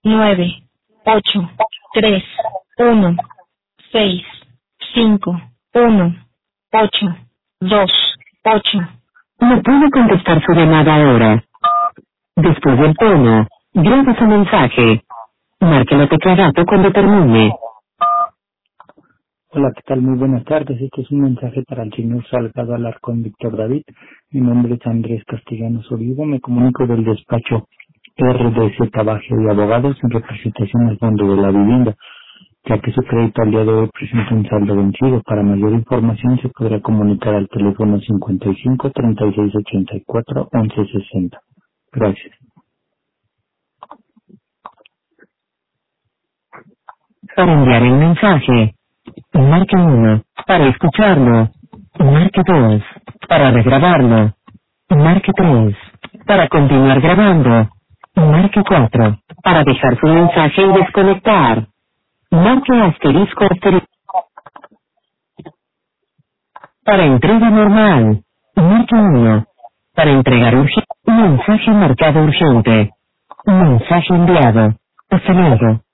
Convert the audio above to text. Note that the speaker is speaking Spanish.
9, 8, 3, 1, 6, 5, 1, 8, 2, 8. No puedo contestar su llamada ahora. Después del tono, graba su mensaje. Marque la tecla gato cuando termine. Hola, ¿qué tal? Muy buenas tardes. Este es un mensaje para el señor Salgado Alarcón Víctor David. Mi nombre es Andrés Castellanos Olivo. Me comunico del despacho RDZ Bajo y Abogados en representación al Fondo de la Vivienda, ya que su crédito al día de hoy presenta un saldo vencido. Para mayor información se podrá comunicar al teléfono 55 36 84 11 60. Gracias. Para enviar el mensaje, marque 1. Para escucharlo, marque 2. Para regrabarlo, marque 3. Para continuar grabando, marque 4. Para dejar su mensaje y desconectar, marque asterisco asterisco. Para entrega normal, marque 1. Para entregar urgente, mensaje marcado urgente. Mensaje enviado. Hasta luego.